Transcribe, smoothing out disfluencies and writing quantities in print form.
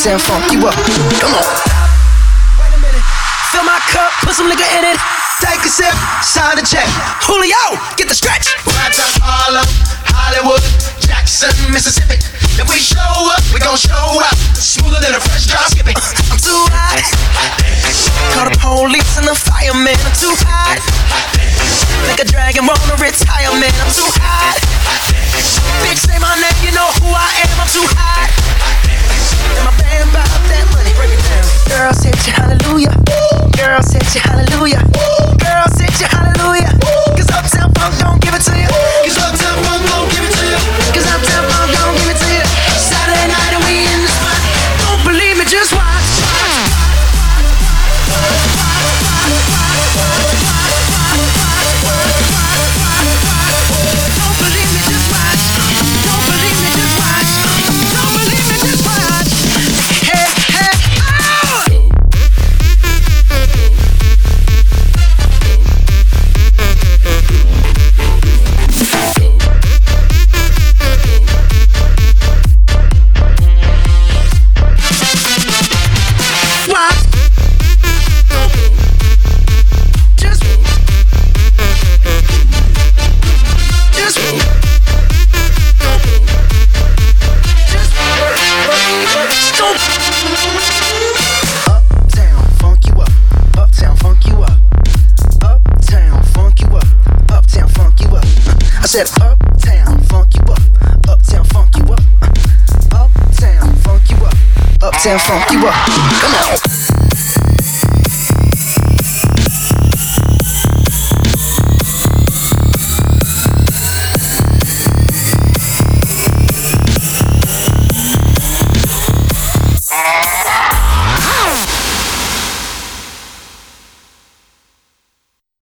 Uptown funk you up. Come on. Wait a minute. Fill my cup, put some liquor in it. Take a sip, sign the check. Julio, get the stretch. Right to Harlem, Hollywood, Jackson, Mississippi. If we show up, we gon' show out. Smoother than a fresh drop skipping. I'm too hot. Call the police and the fireman. I'm too hot. Like a dragon, wanna retire, man. I'm too hot. Bitch, say my name, you know who I am. I'm too hot. And my band bought that money. Break it down. Girl, say you hallelujah. Girl, say you hallelujah. Girl, say you hallelujah. Cause Uptown Funk don't give it to you. Cause Uptown Funk don't give it to you. Cause Uptown Funk don't give it to you. Saturday night and we in the spot. Don't believe me, just watch. Don't believe me, just watch. Don't believe me, just watch. Don't believe me, just watch. Hey, hey, oh! Watch. Just Uptown funk you up. Uptown funk you up. Uptown funk you up. Uptown funk you up. I said uptown funk you up. Uptown funk you up. Uptown funk you up. Uptown funk you up. Come on.